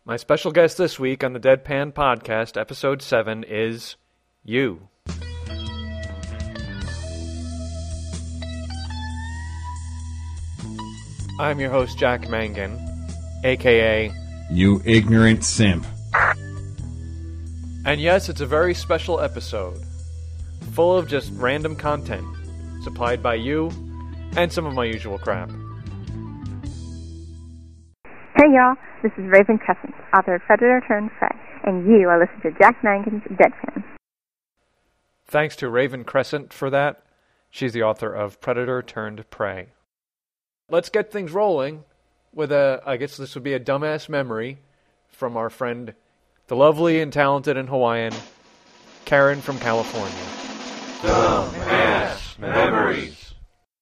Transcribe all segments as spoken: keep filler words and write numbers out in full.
My special guest this week on the Deadpan Podcast, Episode seven, is you. I'm your host, Jack Mangan, a k a... You ignorant simp. And yes, it's a very special episode, full of just random content, supplied by you, and some of my usual crap. Hey y'all, this is Raven Crescent, author of Predator Turned Prey, and you are listening to Jack Mangan's Deadpan. Thanks to Raven Crescent for that. She's the author of Predator Turned Prey. Let's get things rolling with a, I guess this would be a dumbass memory from our friend, the lovely and talented and Hawaiian, Karen from California. Dumbass memories.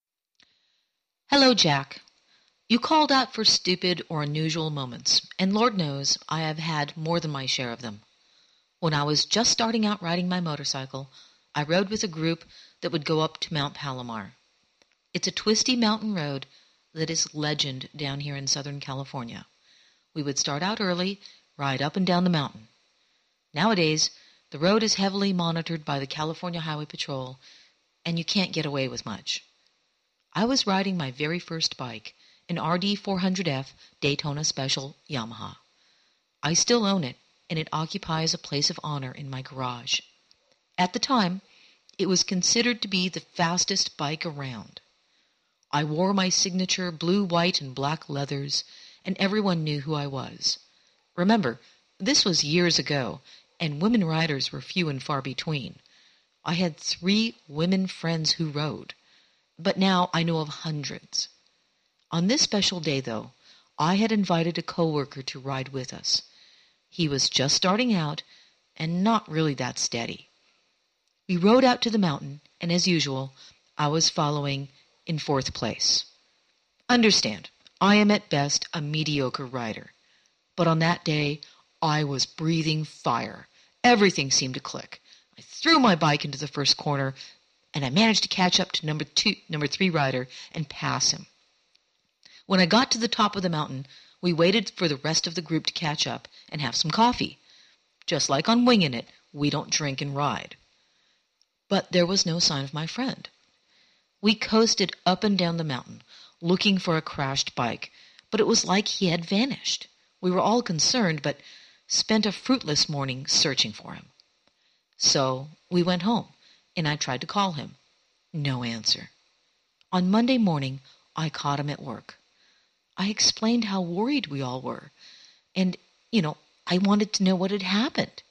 Hello, Jack. You called out for stupid or unusual moments, and Lord knows I have had more than my share of them. When I was just starting out riding my motorcycle, I rode with a group that would go up to Mount Palomar. It's a twisty mountain road that is legend down here in Southern California. We would start out early, ride up and down the mountain. Nowadays, the road is heavily monitored by the California Highway Patrol, and you can't get away with much. I was riding my very first bike, an R D four hundred F Daytona Special Yamaha. I still own it, and it occupies a place of honor in my garage. At the time, it was considered to be the fastest bike around. I wore my signature blue, white, and black leathers, and everyone knew who I was. Remember, this was years ago, and women riders were few and far between. I had three women friends who rode, but now I know of hundreds. On this special day, though, I had invited a coworker to ride with us. He was just starting out, and not really that steady. We rode out to the mountain, and as usual, I was following in fourth place. Understand, I am at best a mediocre rider, but on that day, I was breathing fire. Everything seemed to click. I threw my bike into the first corner, and I managed to catch up to number two, number three rider and pass him. When I got to the top of the mountain, we waited for the rest of the group to catch up and have some coffee. Just like on Wingin' It, we don't drink and ride. But there was no sign of my friend. We coasted up and down the mountain, looking for a crashed bike, but it was like he had vanished. We were all concerned, but spent a fruitless morning searching for him. So we went home, and I tried to call him. No answer. On Monday morning, I caught him at work. I explained how worried we all were, and, you know, I wanted to know what had happened.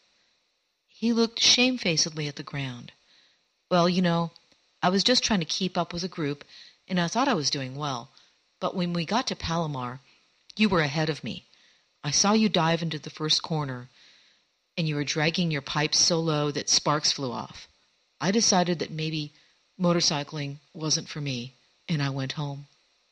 He looked shamefacedly at the ground. Well, you know, I was just trying to keep up with the group, and I thought I was doing well, but when we got to Palomar, you were ahead of me. I saw you dive into the first corner, and you were dragging your pipe so low that sparks flew off. I decided that maybe motorcycling wasn't for me, and I went home.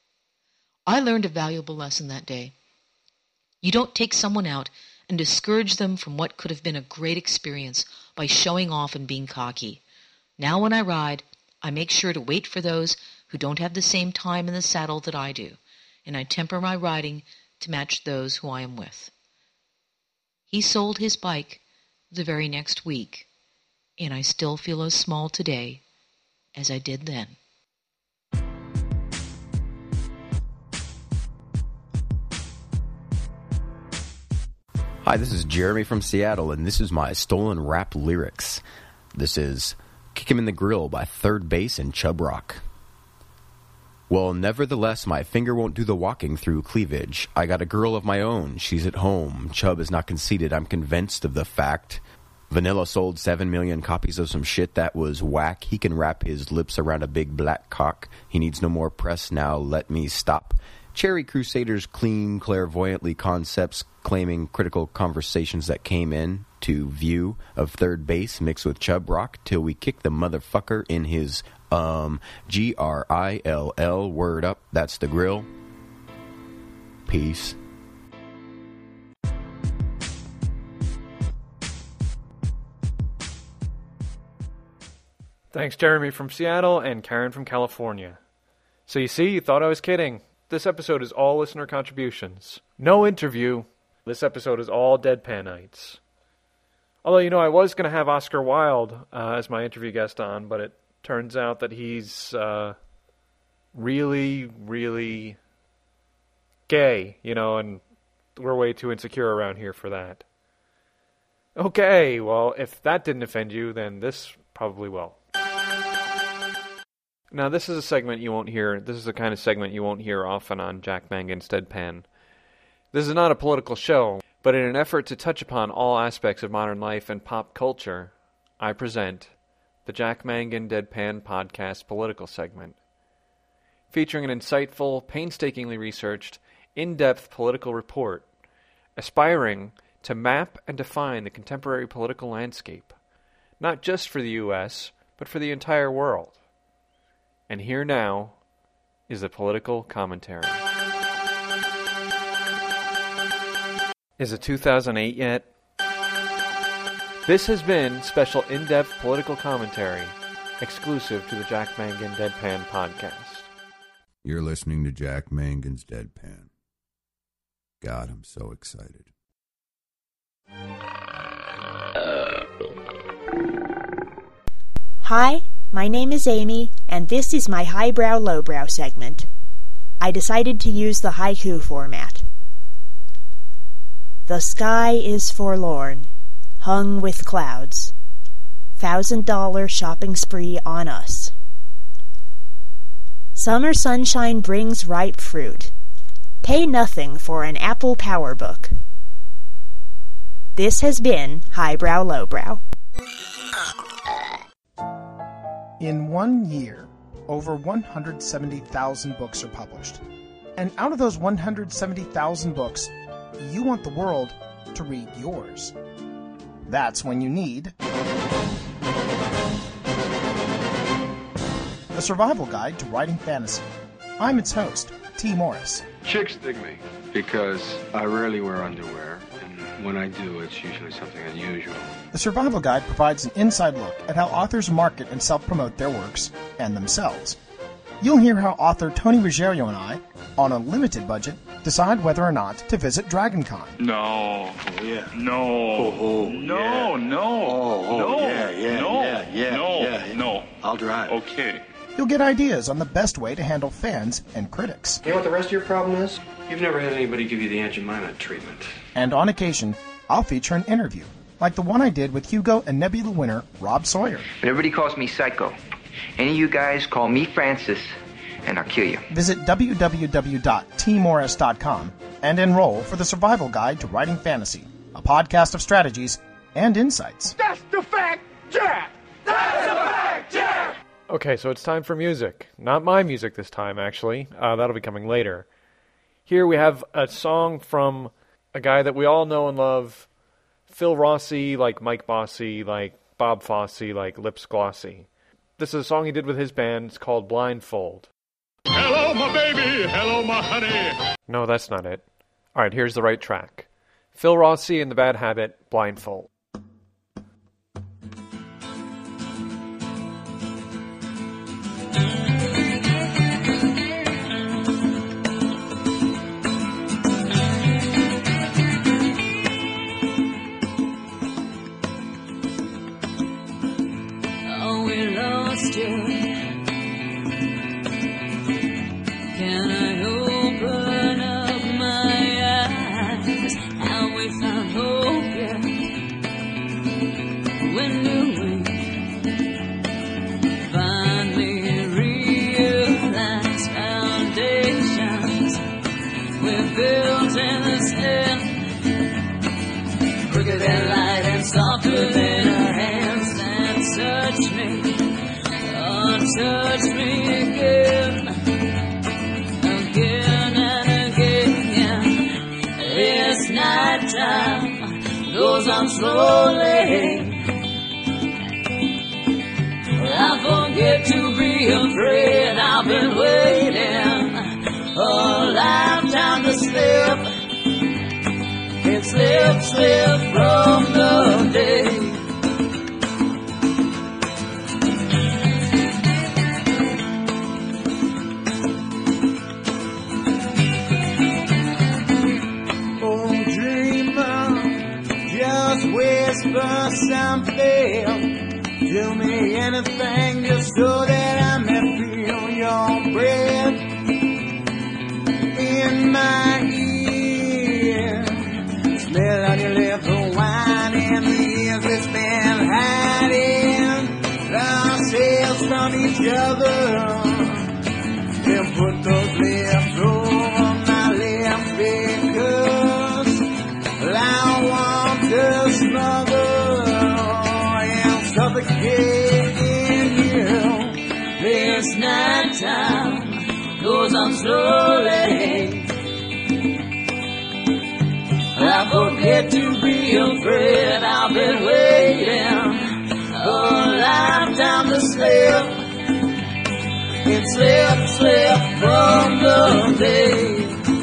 I learned a valuable lesson that day. You don't take someone out and discourage them from what could have been a great experience by showing off and being cocky. Now when I ride, I make sure to wait for those who don't have the same time in the saddle that I do, and I temper my riding to match those who I am with. He sold his bike the very next week, and I still feel as small today as I did then. Hi, this is Jeremy from Seattle, and this is my stolen rap lyrics. This is Kick 'Em in the Grill by Third Base and Chub Rock. Well, nevertheless, my finger won't do the walking through cleavage. I got a girl of my own. She's at home. Chub is not conceited. I'm convinced of the fact. Vanilla sold seven million copies of some shit that was whack. He can wrap his lips around a big black cock. He needs no more press. Now let me stop. Cherry Crusaders clean clairvoyantly concepts claiming critical conversations that came in to view of Third Base mixed with Chub Rock till we kick the motherfucker in his, um, G R I L L, word up, that's the grill. Peace. Thanks, Jeremy from Seattle and Karen from California. So you see, you thought I was kidding. This episode is all listener contributions. No interview, This episode is all Deadpanites. Although, you know, I was going to have Oscar Wilde uh, as my interview guest on, but it turns out that he's uh, really, really gay, you know, and we're way too insecure around here for that. Okay, well, if that didn't offend you, then this probably will. Now, this is a segment you won't hear. This is the kind of segment you won't hear often on Jack Mangan's Deadpan. This is not a political show, but in an effort to touch upon all aspects of modern life and pop culture, I present the Jack Mangan Deadpan Podcast political segment, featuring an insightful, painstakingly researched, in-depth political report, aspiring to map and define the contemporary political landscape, not just for the U S, but for the entire world. And here now is the political commentary. Is it two thousand eight yet? This has been special in-depth political commentary, exclusive to the Jack Mangan Deadpan Podcast. You're listening to Jack Mangan's Deadpan. God, I'm so excited. Hi, my name is Amy, and this is my highbrow lowbrow segment. I decided to use the haiku format. The sky is forlorn, hung with clouds. Thousand dollar shopping spree on us. Summer sunshine brings ripe fruit. Pay nothing for an Apple PowerBook. This has been Highbrow Lowbrow. In one year, over one hundred seventy thousand books are published. And out of those one hundred seventy thousand books, you want the world to read yours. That's when you need The Survival Guide to Writing Fantasy. I'm its host, T. Morris. Chicks dig me because I rarely wear underwear, and when I do, it's usually something unusual. The Survival Guide provides an inside look at how authors market and self-promote their works and themselves. You'll hear how author Tony Ruggiero and I, on a limited budget, decide whether or not to visit DragonCon. No. Oh, yeah. No. Oh, oh, no, yeah. no. Oh, oh, no. yeah, yeah, no. yeah, yeah, no. yeah, yeah. No. I'll drive. Okay. You'll get ideas on the best way to handle fans and critics. You know what the rest of your problem is? You've never had anybody give you the Aunt Jemima treatment. And on occasion, I'll feature an interview, like the one I did with Hugo and Nebula winner Rob Sawyer. Everybody calls me Psycho. Any of you guys call me Francis, and I'll kill you. Visit w w w dot t morris dot com and enroll for the Survival Guide to Writing Fantasy, a podcast of strategies and insights. That's the fact, Jack! That's the fact, Jack! Okay, so it's time for music. Not my music this time, actually. Uh, that'll be coming later. Here we have a song from a guy that we all know and love, Phil Rossi, like Mike Bossy, like Bob Fosse, like Lips Glossy. This is a song he did with his band. It's called Blindfold. Hello, my baby! Hello, my honey! No, that's not it. All right, here's the right track. Phil Rossi and the Bad Habit, Blindfold. Oh, we lost you. Can I open up my eyes? Have we found hope yet? When do we finally realize foundations we're built in the sand? Quicker than light and softer than our hands that touch me, oh, touch me again. Again and again, it's nighttime, goes on slowly. I forget to be afraid, I've been waiting a lifetime to slip. It slip, slip from the day. Oh, dream trust and fail. Do me anything just so that I may feel your breath in my ear. Smell on your lips, the wine in the years it's been hiding ourselves from each other. And put those lips over my lips because I want to smother and suffocate in you. This night time goes on slowly. I forget to be afraid. I've been waiting a lifetime to slip. It slip, slip from the day.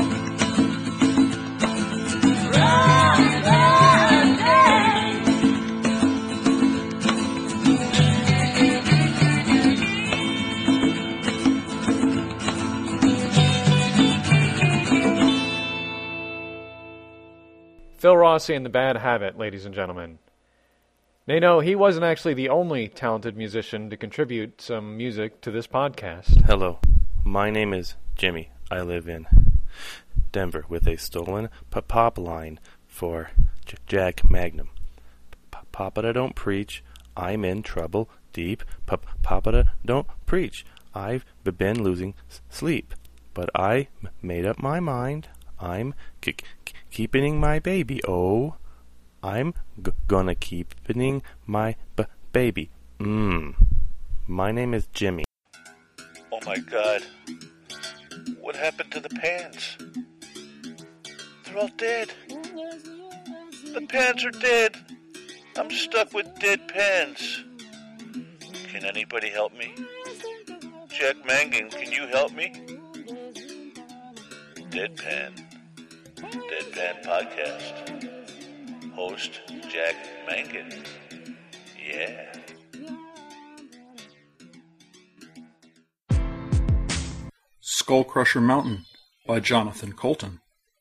Right, right, right. Phil Rossi and the Bad Habit, ladies and gentlemen. Now, you know, he wasn't actually the only talented musician to contribute some music to this podcast. Hello, my name is Jimmy. I live in Denver with a stolen pop line for J- Jack Magnum. Papa don't preach, I'm in trouble deep. Papa don't preach, I've been losing sleep. But I made up my mind, I'm k- k- keeping my baby, oh. I'm g- gonna keep pinning my b- baby. Mmm. My name is Jimmy. Oh my god. What happened to the pants? They're all dead. The pants are dead. I'm stuck with dead pants. Can anybody help me? Jack Mangan, can you help me? Deadpan. Deadpan Podcast. Host Jack Mangan. Yeah. Skullcrusher Mountain by Jonathan Coulton.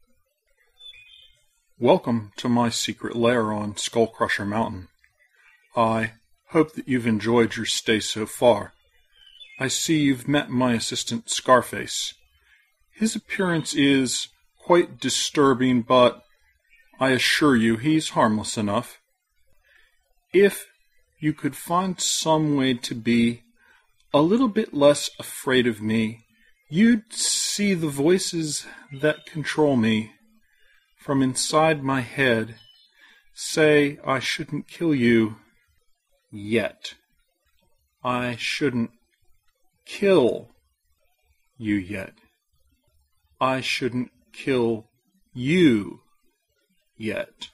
Welcome to my secret lair on Skullcrusher Mountain. I hope that you've enjoyed your stay so far. I see you've met my assistant Scarface. His appearance is quite disturbing, but I assure you he's harmless enough. If you could find some way to be a little bit less afraid of me, you'd see the voices that control me from inside my head say I shouldn't kill you yet. I shouldn't kill you yet. I shouldn't kill you yet.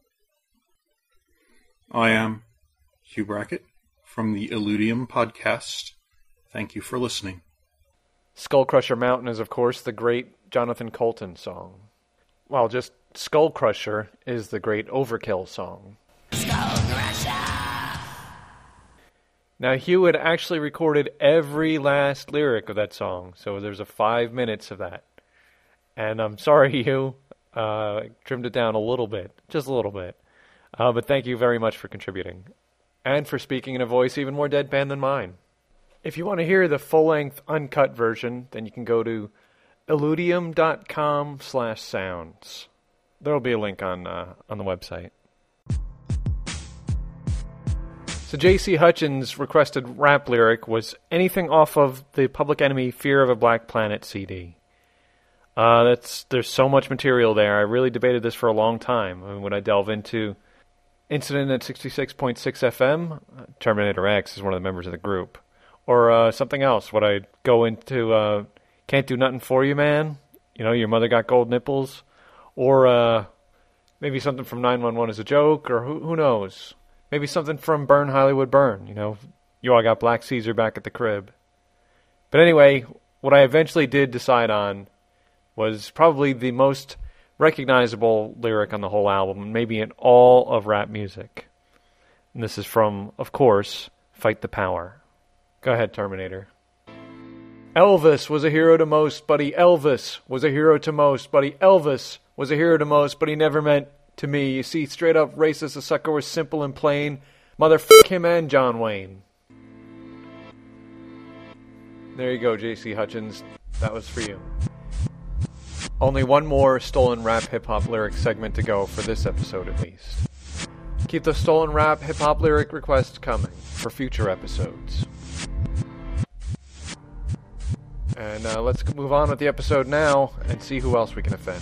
I am Hugh Brackett from the Illudium Podcast. Thank you for listening. Skullcrusher Mountain is, of course, the great Jonathan Coulton song. Well, just Skullcrusher is the great Overkill song. Skullcrusher! Now, Hugh had actually recorded every last lyric of that song, so there's a five minutes of that. And I'm sorry, Hugh, uh, I trimmed it down a little bit, just a little bit. Uh, but thank you very much for contributing. And for speaking in a voice even more deadpan than mine. If you want to hear the full-length, uncut version, then you can go to illudium.com slash sounds. There'll be a link on uh, on the website. So J C Hutchins' requested rap lyric was anything off of the Public Enemy Fear of a Black Planet C D. Uh, that's there's so much material there. I really debated this for a long time. I mean, when I delve into Incident at sixty-six point six F M, Terminator X is one of the members of the group. Or uh, something else. Would I go into uh, Can't Do Nothing For You, Man? You know, Your Mother Got Gold Nipples? Or uh, maybe something from nine one one as a joke? Or who, who knows? Maybe something from Burn Hollywood Burn. You know, You All Got Black Caesar Back at the Crib. But anyway, what I eventually did decide on was probably the most recognizable lyric on the whole album, maybe in all of rap music. And this is from, of course, Fight the Power. Go ahead, Terminator. Elvis was a hero to most, but he Elvis was a hero to most, but he Elvis was a hero to most, but he never meant to me. You see, straight up racist, the sucker was simple and plain. Motherfuck him and John Wayne. There you go, J C Hutchins. That was for you. Only one more stolen rap hip-hop lyric segment to go for this episode at least. Keep the stolen rap hip-hop lyric requests coming for future episodes. And uh, let's move on with the episode now and see who else we can offend.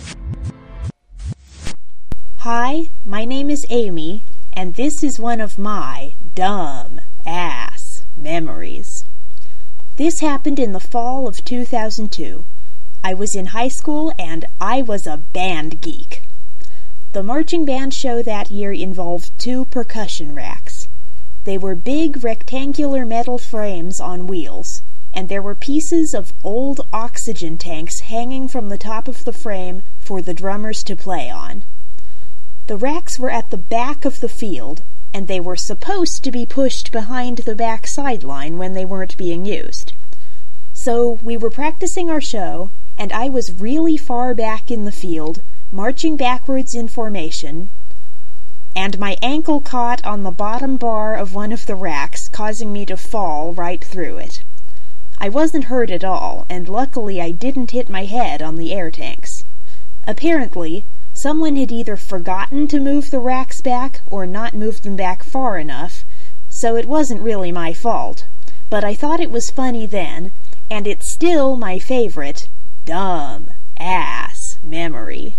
Hi, my name is Amy, and this is one of my dumb ass memories. This happened in the fall of two thousand two. I was in high school and I was a band geek. The marching band show that year involved two percussion racks. They were big rectangular metal frames on wheels, and there were pieces of old oxygen tanks hanging from the top of the frame for the drummers to play on. The racks were at the back of the field, and they were supposed to be pushed behind the back sideline when they weren't being used. So we were practicing our show, and I was really far back in the field, marching backwards in formation, and my ankle caught on the bottom bar of one of the racks, causing me to fall right through it. I wasn't hurt at all, and luckily I didn't hit my head on the air tanks. Apparently, someone had either forgotten to move the racks back or not moved them back far enough, so it wasn't really my fault. But I thought it was funny then, and it's still my favorite dumb ass memory.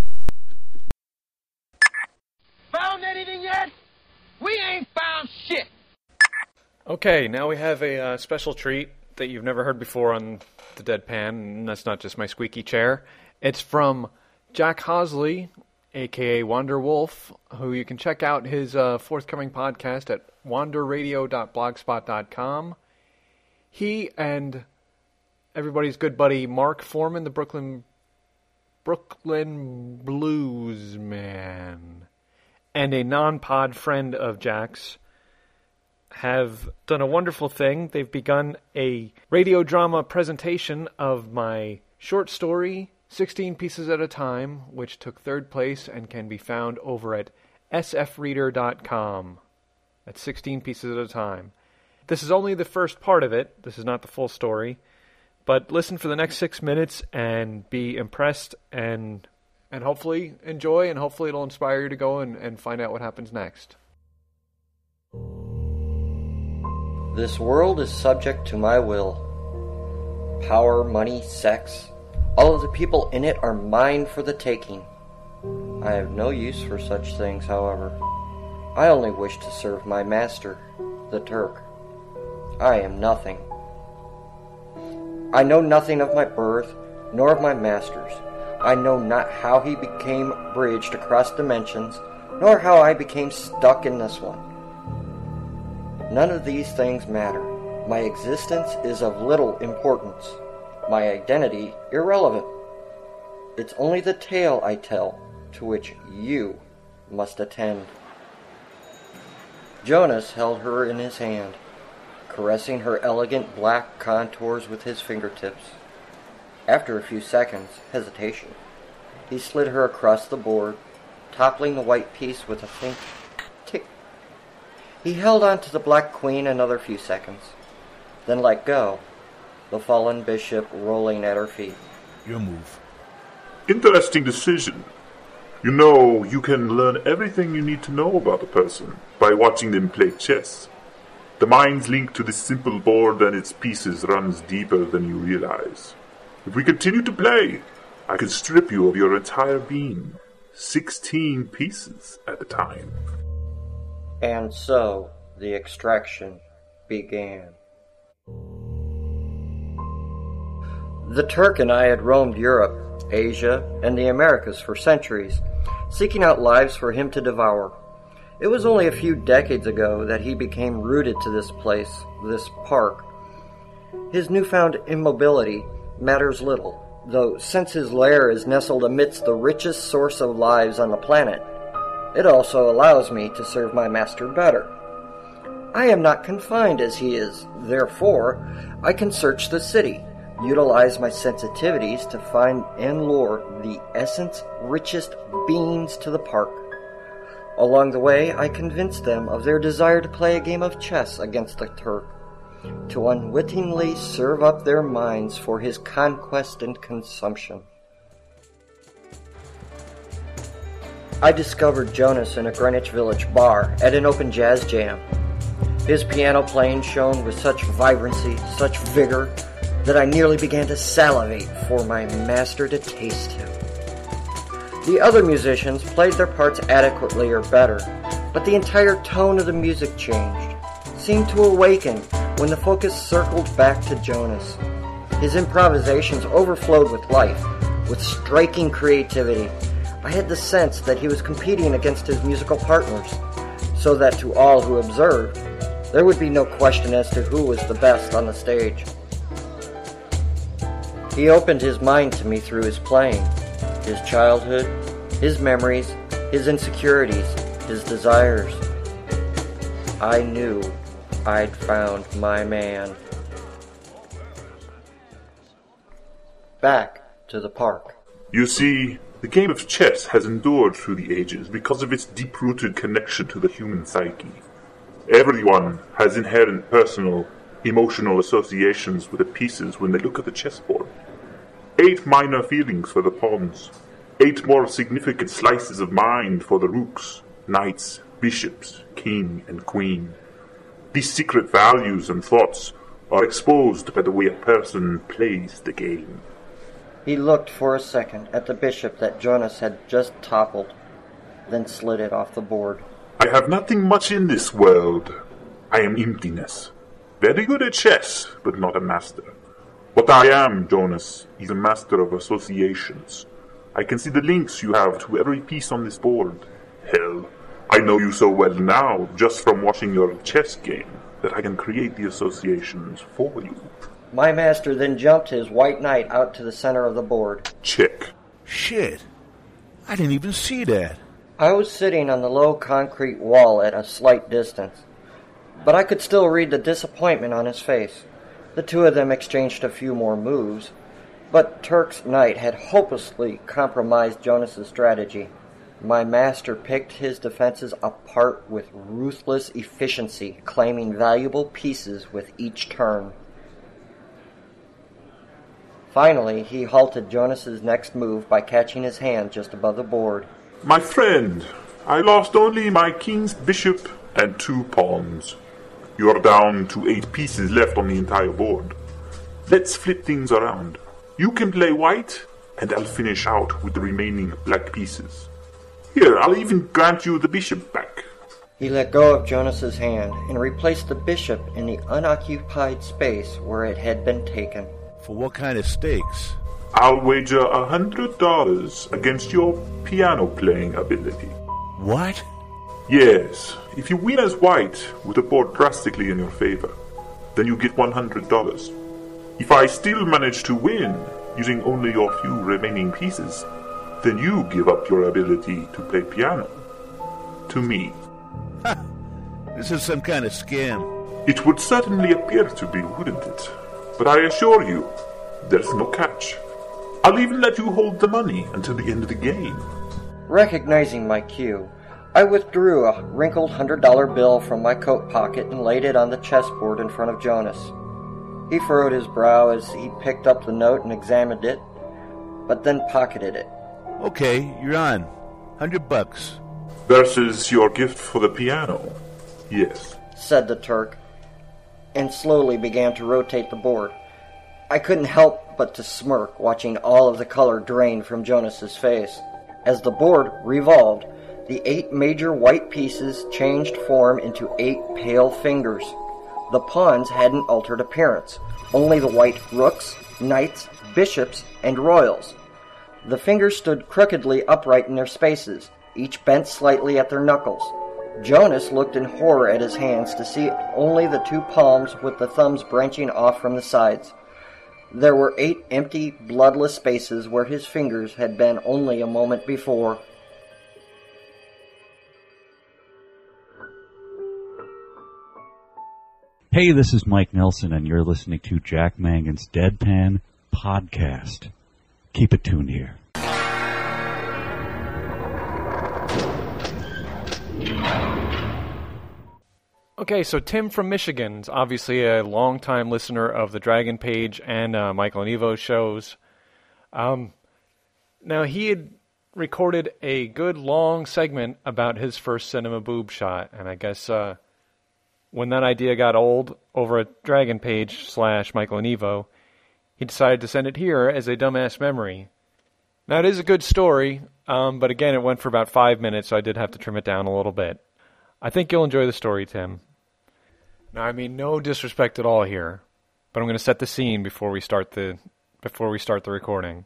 Found anything yet? We ain't found shit. Okay, now we have a uh, special treat that you've never heard before on the Deadpan, and that's not just my squeaky chair. It's from Jack Hosley, a k a. Wander Wolf, who you can check out his uh, forthcoming podcast at wander radio dot blogspot dot com. He and everybody's good buddy Mark Foreman, the Brooklyn Brooklyn Bluesman, and a non-pod friend of Jack's, have done a wonderful thing. They've begun a radio drama presentation of my short story, sixteen Pieces at a Time, which took third place and can be found over at s f reader dot com. That's sixteen Pieces at a Time. This is only the first part of it. This is not the full story. But listen for the next six minutes and be impressed and and hopefully enjoy, and hopefully it'll inspire you to go and, and find out what happens next. This world is subject to my will. Power, money, sex, all of the people in it are mine for the taking. I have no use for such things, however. I only wish to serve my master, the Turk. I am nothing. I know nothing of my birth, nor of my master's. I know not how he became bridged across dimensions, nor how I became stuck in this one. None of these things matter. My existence is of little importance. My identity irrelevant. It's only the tale I tell, to which you must attend. Jonas held her in his hand, caressing her elegant black contours with his fingertips. After a few seconds' hesitation, he slid her across the board, toppling the white piece with a faint tick. He held on to the Black Queen another few seconds, then let go, the fallen bishop rolling at her feet. Your move. Interesting decision. You know, you can learn everything you need to know about a person by watching them play chess. The mind's link to this simple board and its pieces runs deeper than you realize. If we continue to play, I can strip you of your entire being, sixteen pieces at a time. And so, the extraction began. The Turk and I had roamed Europe, Asia, and the Americas for centuries, seeking out lives for him to devour. It was only a few decades ago that he became rooted to this place, this park. His newfound immobility matters little, though since his lair is nestled amidst the richest source of lives on the planet, it also allows me to serve my master better. I am not confined as he is, therefore I can search the city, utilize my sensitivities to find and lure the essence richest beings to the park. Along the way, I convinced them of their desire to play a game of chess against the Turk, to unwittingly serve up their minds for his conquest and consumption. I discovered Jonas in a Greenwich Village bar at an open jazz jam. His piano playing shone with such vibrancy, such vigor, that I nearly began to salivate for my master to taste him. The other musicians played their parts adequately or better, but the entire tone of the music changed, seemed to awaken when the focus circled back to Jonas. His improvisations overflowed with life, with striking creativity. I had the sense that he was competing against his musical partners, so that to all who observed, there would be no question as to who was the best on the stage. He opened his mind to me through his playing, his childhood, his memories, his insecurities, his desires. I knew I'd found my man. Back to the park. You see, the game of chess has endured through the ages because of its deep-rooted connection to the human psyche. Everyone has inherent personal, emotional associations with the pieces when they look at the chessboard. Eight minor feelings for the pawns. Eight more significant slices of mind for the rooks, knights, bishops, king, and queen. These secret values and thoughts are exposed by the way a person plays the game. He looked for a second at the bishop that Jonas had just toppled, then slid it off the board. I have nothing much in this world. I am emptiness. Very good at chess, but not a master. What I am, Jonas, is a master of associations. I can see the links you have to every piece on this board. Hell, I know you so well now, just from watching your chess game, that I can create the associations for you. My master then jumped his white knight out to the center of the board. Check. Shit. I didn't even see that. I was sitting on the low concrete wall at a slight distance, but I could still read the disappointment on his face. The two of them exchanged a few more moves, but Turk's knight had hopelessly compromised Jonas's strategy. My master picked his defenses apart with ruthless efficiency, claiming valuable pieces with each turn. Finally, he halted Jonas's next move by catching his hand just above the board. My friend, I lost only my king's bishop and two pawns. You are down to eight pieces left on the entire board. Let's flip things around. You can play white, and I'll finish out with the remaining black pieces. Here, I'll even grant you the bishop back. He let go of Jonas's hand and replaced the bishop in the unoccupied space where it had been taken. For what kind of stakes? I'll wager a hundred dollars against your piano-playing ability. What? Yes. If you win as white with the board drastically in your favor, then you get one hundred dollars. If I still manage to win using only your few remaining pieces, then you give up your ability to play piano. To me. Ha! This is some kind of scam. It would certainly appear to be, wouldn't it? But I assure you, there's no catch. I'll even let you hold the money until the end of the game. Recognizing my cue, I withdrew a wrinkled hundred-dollar bill from my coat pocket and laid it on the chessboard in front of Jonas. He furrowed his brow as he picked up the note and examined it, but then pocketed it. Okay, you're on. Hundred bucks. Versus your gift for the piano. Yes, said the Turk, and slowly began to rotate the board. I couldn't help but to smirk, watching all of the color drain from Jonas's face. As the board revolved, the eight major white pieces changed form into eight pale fingers. The pawns had an altered appearance, only the white rooks, knights, bishops, and royals. The fingers stood crookedly upright in their spaces, each bent slightly at their knuckles. Jonas looked in horror at his hands to see only the two palms with the thumbs branching off from the sides. There were eight empty, bloodless spaces where his fingers had been only a moment before. Hey, this is Mike Nelson, and you're listening to Jack Mangan's Deadpan Podcast. Keep it tuned here. Okay, so Tim from Michigan is obviously a longtime listener of the Dragon Page and uh, Michael and Evo shows. Um, now, he had recorded a good long segment about his first cinema boob shot, and I guess uh, when that idea got old over at Dragon Page slash Michael and Evo, he decided to send it here as a dumbass memory. Now, it is a good story, um, but again, it went for about five minutes, so I did have to trim it down a little bit. I think you'll enjoy the story, Tim. Now, I mean no disrespect at all here, but I'm going to set the scene before we start the before we start the recording.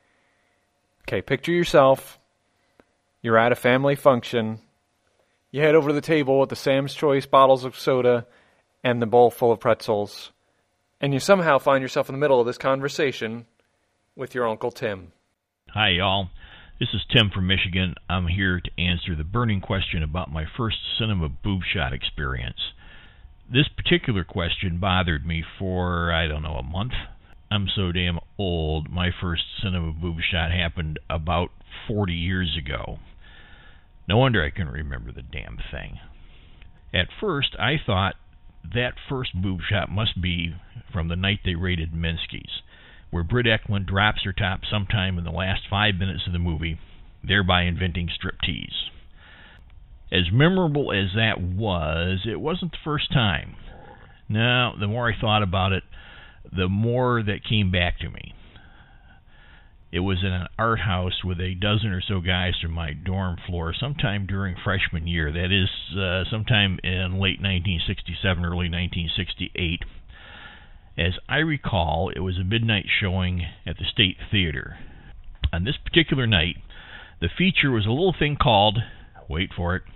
Okay, picture yourself. You're at a family function. You head over to the table with the Sam's Choice bottles of soda and the bowl full of pretzels, and you somehow find yourself in the middle of this conversation with your Uncle Tim. Hi, y'all. This is Tim from Michigan. I'm here to answer the burning question about my first cinema boob shot experience. This particular question bothered me for, I don't know, a month. I'm so damn old. My first cinema boob shot happened about forty years ago. No wonder I couldn't remember the damn thing. At first, I thought that first boob shot must be from the night they raided Minsky's, where Britt Ekland drops her top sometime in the last five minutes of the movie, thereby inventing striptease. As memorable as that was, it wasn't the first time. No, the more I thought about it, the more that came back to me. It was in an art house with a dozen or so guys from my dorm floor sometime during freshman year. That is, uh, sometime in late nineteen sixty-seven, early nineteen sixty-eight. As I recall, it was a midnight showing at the State Theater. On this particular night, the feature was a little thing called, wait for it,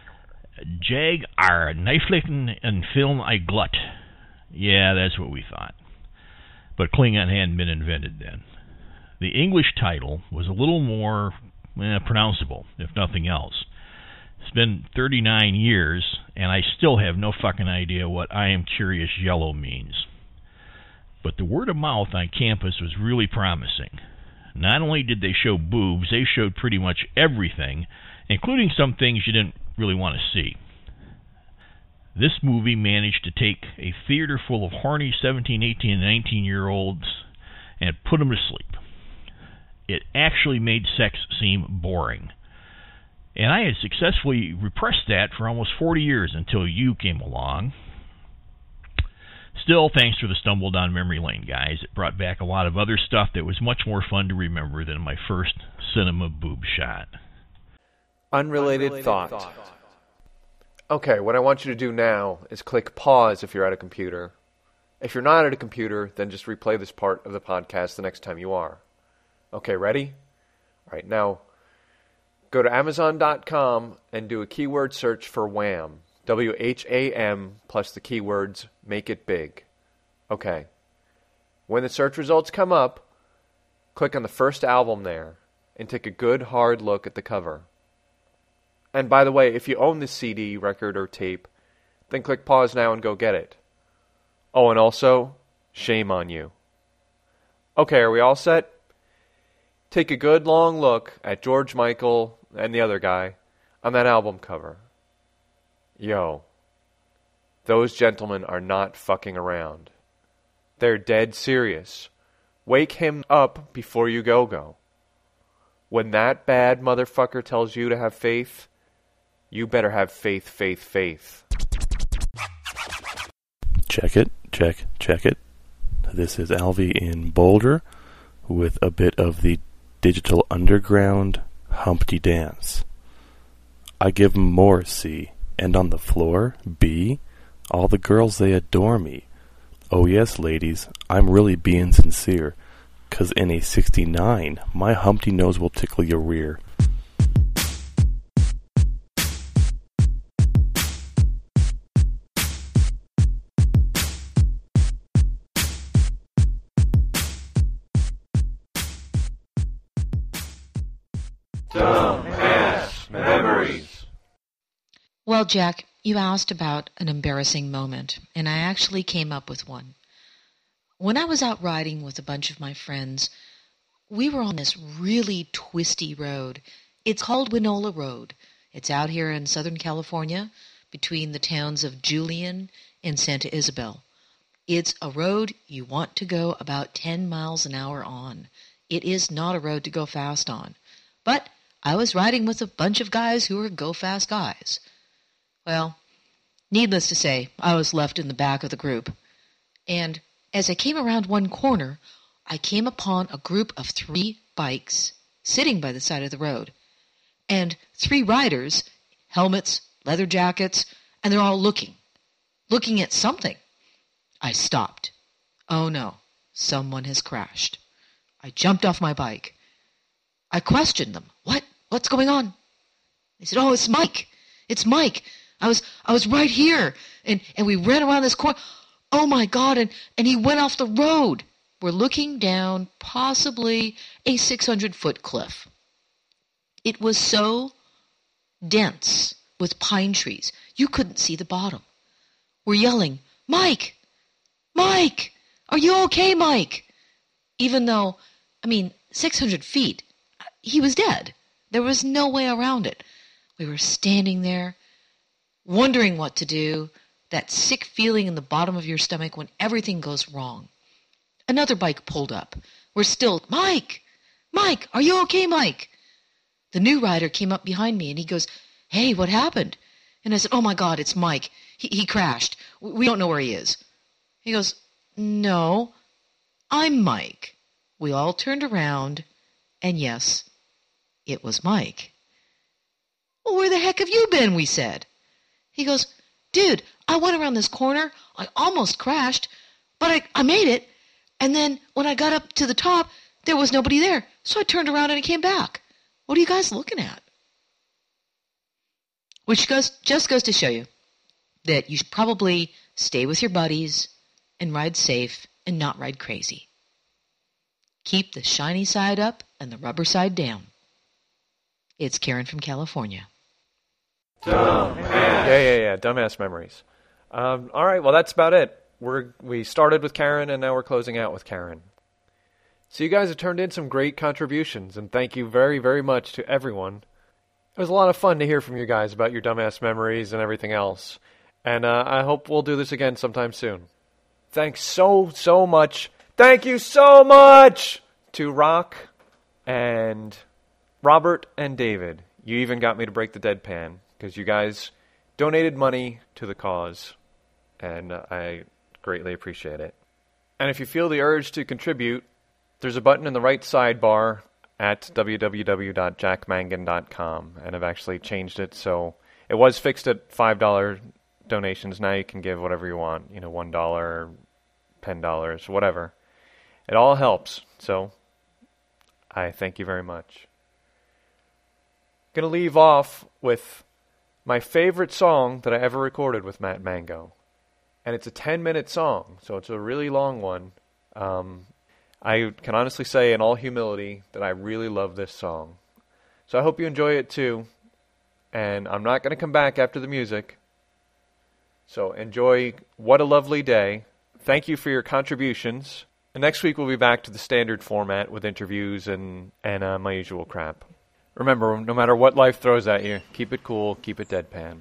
Jag are Kniflichen and Film I Glut. Yeah, that's what we thought. But Klingon hadn't been invented then. The English title was a little more eh, pronounceable, if nothing else. It's been thirty-nine years, and I still have no fucking idea what I Am Curious Yellow means. But the word of mouth on campus was really promising. Not only did they show boobs, they showed pretty much everything, including some things you didn't really want to see. This movie managed to take a theater full of horny seventeen, eighteen, and nineteen-year-olds and put them to sleep. It actually made sex seem boring. And I had successfully repressed that for almost forty years until you came along. Still, thanks for the stumble down memory lane, guys. It brought back a lot of other stuff that was much more fun to remember than my first cinema boob shot. Unrelated, Unrelated thought. thought. Okay, what I want you to do now is click pause if you're at a computer. If you're not at a computer, then just replay this part of the podcast the next time you are. Okay, ready? All right, now go to amazon dot com and do a keyword search for Wham. W H A M plus the keywords Make It Big. Okay. When the search results come up, click on the first album there and take a good hard look at the cover. And by the way, if you own this C D, record, or tape, then click pause now and go get it. Oh, and also, shame on you. Okay, are we all set? Take a good long look at George Michael and the other guy on that album cover. Yo, those gentlemen are not fucking around. They're dead serious. Wake him up before you go-go. When that bad motherfucker tells you to have faith, you better have faith, faith, faith. Check it, check, check it. This is Alvy in Boulder with a bit of the Digital Underground Humpty Dance. I give 'em more, C. And on the floor, B, all the girls, they adore me. Oh yes, ladies, I'm really being sincere, 'cause in a sixty-nine, my Humpty nose will tickle your rear. Dumbass memories. Well, Jack, you asked about an embarrassing moment, and I actually came up with one. When I was out riding with a bunch of my friends, we were on this really twisty road. It's called Winola Road. It's out here in Southern California, between the towns of Julian and Santa Isabel. It's a road you want to go about ten miles an hour on. It is not a road to go fast on. But I was riding with a bunch of guys who were go-fast guys. Well, needless to say, I was left in the back of the group. And as I came around one corner, I came upon a group of three bikes sitting by the side of the road. And three riders, helmets, leather jackets, and they're all looking. Looking at something. I stopped. Oh no, someone has crashed. I jumped off my bike. I questioned them. What? What's going on? They said, oh, it's Mike. It's Mike. I was I was right here. And, and we ran around this corner. Oh my God, and, and he went off the road. We're looking down possibly a six hundred foot cliff. It was so dense with pine trees, you couldn't see the bottom. We're yelling, Mike! Mike! Are you okay, Mike? Even though, I mean, six hundred feet, he was dead. There was no way around it. We were standing there, wondering what to do, that sick feeling in the bottom of your stomach when everything goes wrong. Another bike pulled up. We're still, Mike! Mike! Are you okay, Mike? The new rider came up behind me and he goes, hey, what happened? And I said, oh my God, it's Mike. He, he crashed. We don't know where he is. He goes, no, I'm Mike. We all turned around, and yes, it was Mike. Well, where the heck have you been, we said. He goes, dude, I went around this corner. I almost crashed, but I, I made it. And then when I got up to the top, there was nobody there. So I turned around and I came back. What are you guys looking at? Which goes, just goes to show you that you should probably stay with your buddies and ride safe and not ride crazy. Keep the shiny side up and the rubber side down. It's Karen from California. Dumbass. Yeah, yeah, yeah. Dumbass memories. Um, all right, well, that's about it. We're, we started with Karen, and now we're closing out with Karen. So you guys have turned in some great contributions, and thank you very, very much to everyone. It was a lot of fun to hear from you guys about your dumbass memories and everything else. And uh, I hope we'll do this again sometime soon. Thanks so, so much. Thank you so much to Rock and Robert and David. You even got me to break the deadpan because you guys donated money to the cause. And uh, I greatly appreciate it. And if you feel the urge to contribute, there's a button in the right sidebar at w w w dot jack mangan dot com. And I've actually changed it so it was fixed at five dollars donations. Now you can give whatever you want, you know, one dollar, ten dollars, whatever. It all helps. So I thank you very much. I'm going to leave off with my favorite song that I ever recorded with Matt Mango. And it's a ten-minute song, so it's a really long one. Um, I can honestly say in all humility that I really love this song. So I hope you enjoy it too. And I'm not going to come back after the music. So enjoy What a Lovely Day. Thank you for your contributions. And next week we'll be back to the standard format with interviews and, and uh, my usual crap. Remember, no matter what life throws at you, keep it cool, keep it deadpan.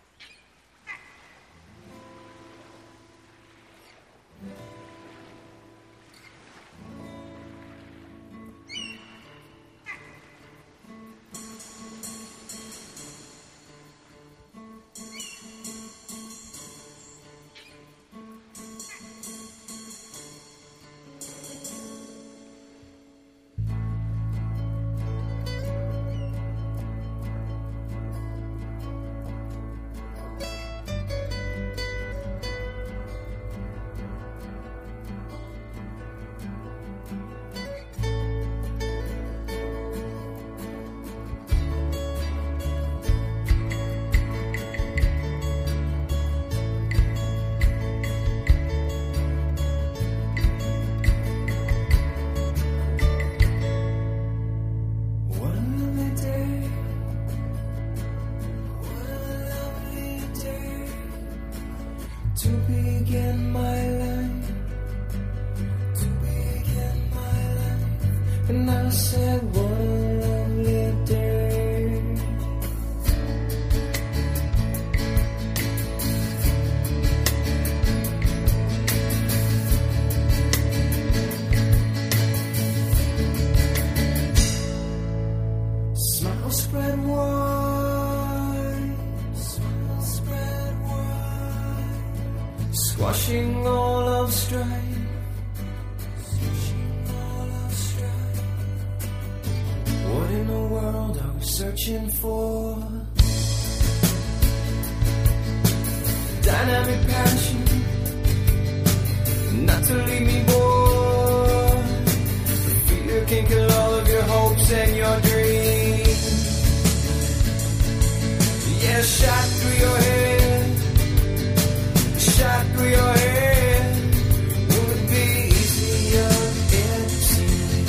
To begin my life, to begin my life, and I said, what a lovely day. Swashing all of strife. What in the world are we searching for? Dynamic passion, not to leave me bored. The fear can kill all of your hopes and your dreams. Yeah, shot through your head, shot through your head. Would be easier if seen.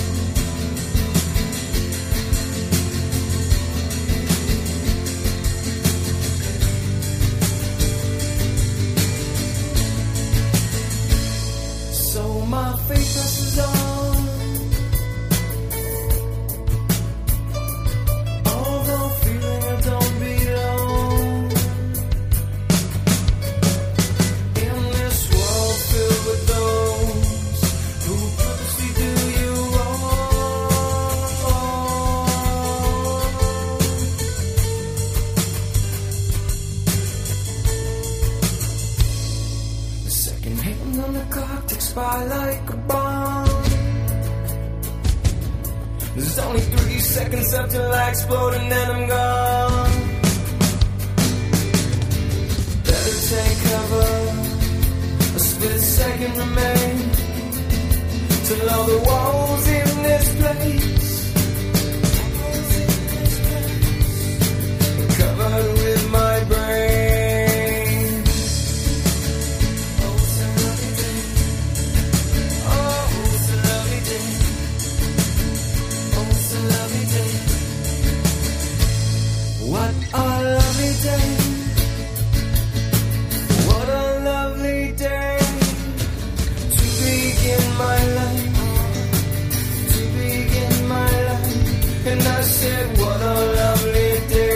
So my faith presses on. Although feeling I don't belong in this world filled with those who purposely do you wrong. The second hand on the clock ticks by like a bomb. There's only three seconds up till I explode and then I'm gone. Better take cover, a split second remains till all the walls in this place are covered with my brain. Oh, it's a lovely day. Oh, it's a lovely day. Oh, it's a lovely day. What a lovely day. What a lovely day to begin my life, to begin my life. And I said, what a lovely day.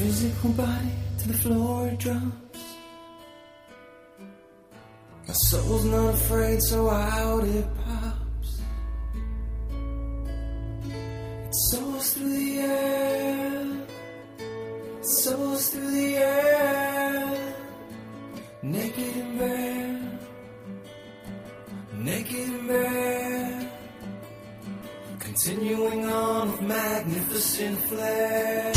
physical body to the floor it drops. My soul's not afraid, so out it pops. It soars through the air, it soars through the air, naked and bare, naked and bare, continuing on with magnificent flair.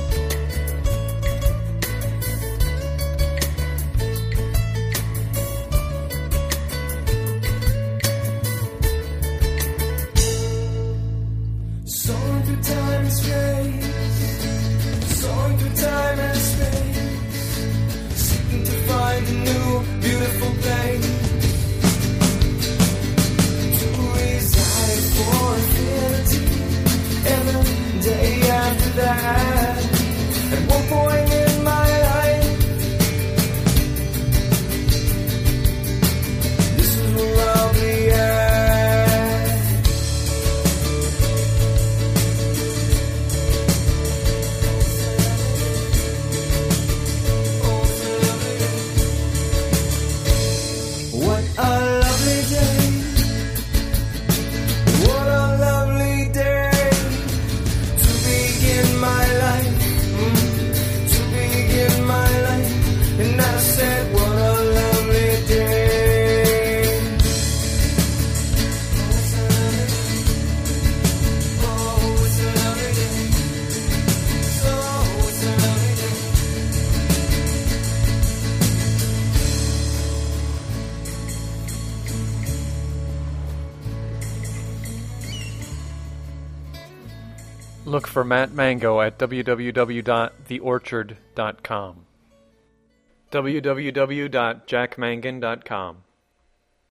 Soaring through time and space, soaring through time and space, seeking to find a new beautiful place to reside for infinity, every day after that. At one point in my life, this is where I'll be at. What a lovely day, what a lovely day to begin my life, mm, to begin my life. And I said, what a lovely day. Oh, it's a lovely day. Oh, it's a lovely day. Look for Matt Mango at w w w dot the orchard dot com. w w w dot jack mangan dot com.